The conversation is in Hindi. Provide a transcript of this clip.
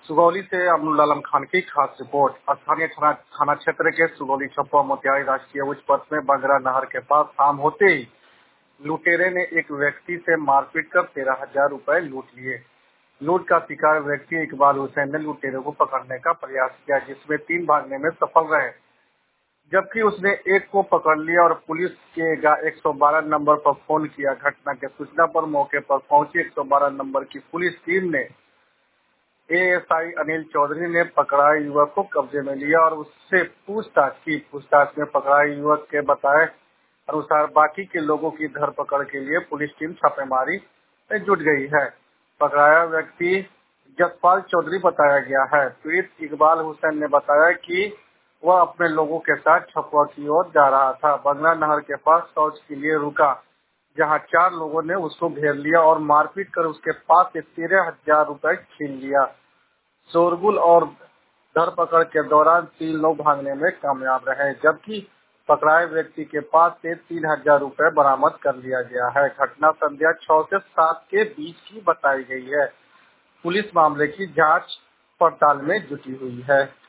सुगौली से अब्दुल आलम खान की खास रिपोर्ट। स्थानीय थाना क्षेत्र के सुगौली छपवा मोतिहारी राष्ट्रीय उच्च पथ में बंगरा नहर के पास शाम होते ही लुटेरे ने एक व्यक्ति से मारपीट कर 13,000 रुपए लूट लिए। लूट का शिकार व्यक्ति इकबाल हुसैन ने लुटेरे को पकड़ने का प्रयास किया, जिसमें 3 भागने में सफल रहे, जबकि उसने एक को पकड़ लिया और पुलिस के 112 नंबर पर फोन किया। घटना की सूचना पर मौके पर पहुंची 112 नंबर की पुलिस टीम ने एएसआई अनिल चौधरी ने पकड़ाए युवक को कब्जे में लिया और उससे पूछताछ की। पूछताछ में पकड़ाए युवक के बताए अनुसार बाकी के लोगों की धरपकड़ के लिए पुलिस टीम छापेमारी में जुट गई है। पकड़ाया व्यक्ति जसपाल चौधरी बताया गया है। पीड़ित इकबाल हुसैन ने बताया कि वह अपने लोगों के साथ छपवा की ओर जा रहा था। बंगरा नहर के पास शौच के लिए रुका, जहां 4 लोगों ने उसको घेर लिया और मारपीट कर उसके पास से 13,000 रुपए छीन लिया। शोरगुल और धरपकड़ के दौरान 3 लोग भागने में कामयाब रहे, जबकि पकड़ाए व्यक्ति के पास से 3,000 रुपए बरामद कर लिया गया है। घटना संध्या 6 से 7 के बीच की बताई गई है। पुलिस मामले की जांच पड़ताल में जुटी हुई है।